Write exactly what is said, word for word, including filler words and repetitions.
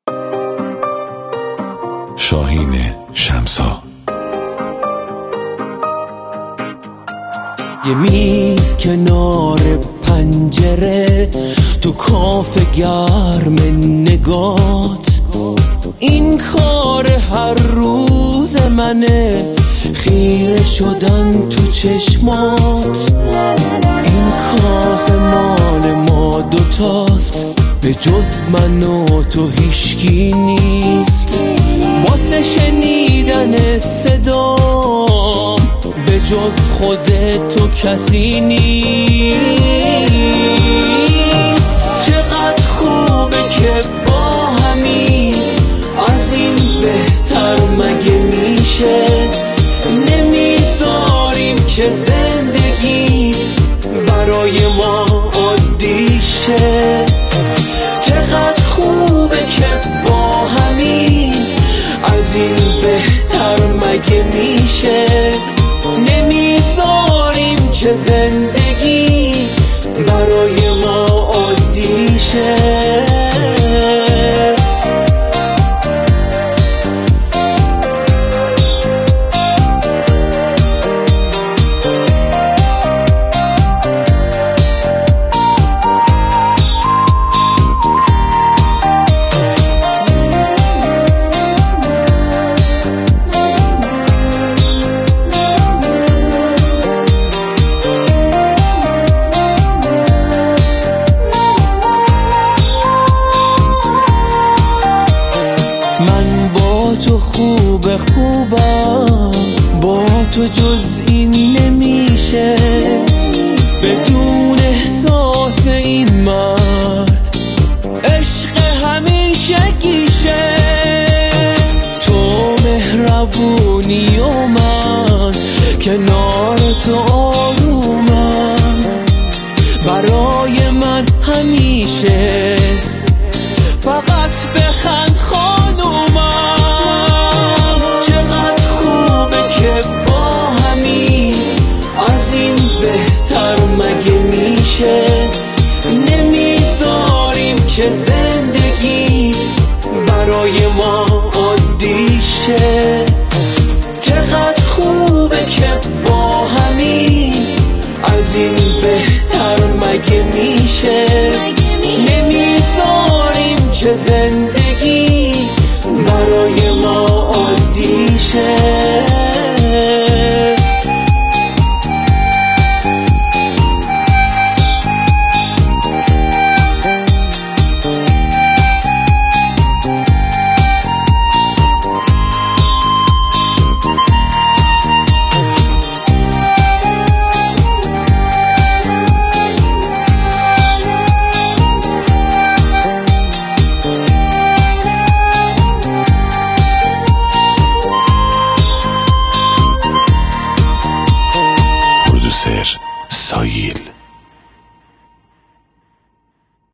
شاهین شمسا. یه میز کنار پنجره تو کافه گرم نگات، این کار هر روز منه، خیره شدن تو چشمات. این کافه مال ما دوتاست، به جز من و تو هیچکی نیست. واسه شنیدن صدام به جز خودت تو کسی نیست. چقدر خوبه که با همین، از این بهتر مگه میشه؟ نمیذاریم که زندگی برای ما عادی شه. چقدر خوبه که با همین، از این بهتر مگه میشه؟ نمیذاریم که زندگی برای ما عادی شه. من با تو خوب خوبم، با تو جز این نمیشه. بدون احساس این مرد عشق همیشگیشه. تو مهربونی و من کنار تو آرومم، برای من همیشه فقط بخند خانومم. چقدر خوبه که با همین، از این بهتر مگه میشه؟ نمیذاریم که زندگی برای ما عادی شه. چقدر خوبه که با همین، از این بهتر مگه میشه؟ نمیذاریم که زندگی برای ما عادی شه. سایل.